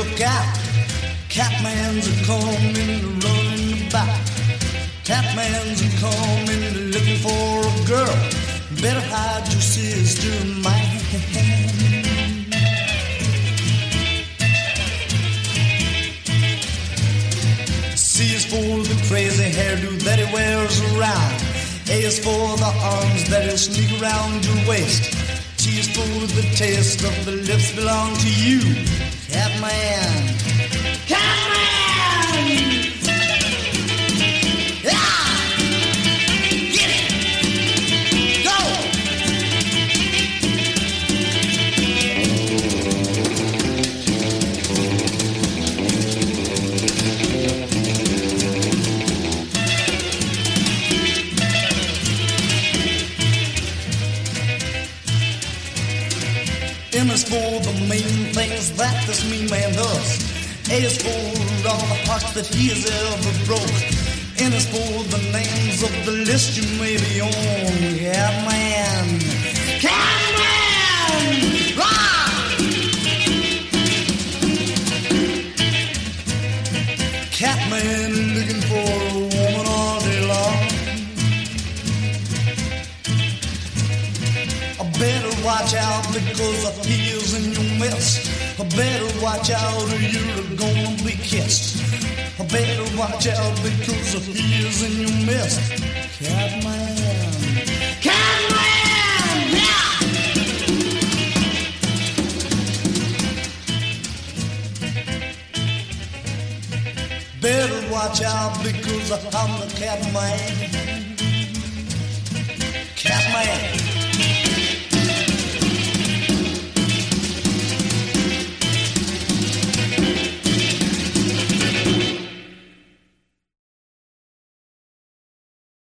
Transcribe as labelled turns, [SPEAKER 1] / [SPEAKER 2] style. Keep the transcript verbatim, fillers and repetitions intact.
[SPEAKER 1] look out. Catman's a coming, running about. Catman's a coming, looking for a girl. Better hide your sister, man. C is for the crazy hairdo that he wears around. A is for the arms that he sneak around your waist. T is for the taste of the lips belong to you. Catman. Catman! Yeah! Get it! Go! M is for the main things that this mean man does. A is for all the hearts that he has ever broke. N is for the names of the list you may be on. Catman. Catman! Rock! Catman looking for a woman all day long. I better watch out because he is in your mess. I better watch out or you're gonna be kissed. I better watch out because he is in your mess. Catman. Catman! Yeah! Better watch out because I'm the Catman. Catman.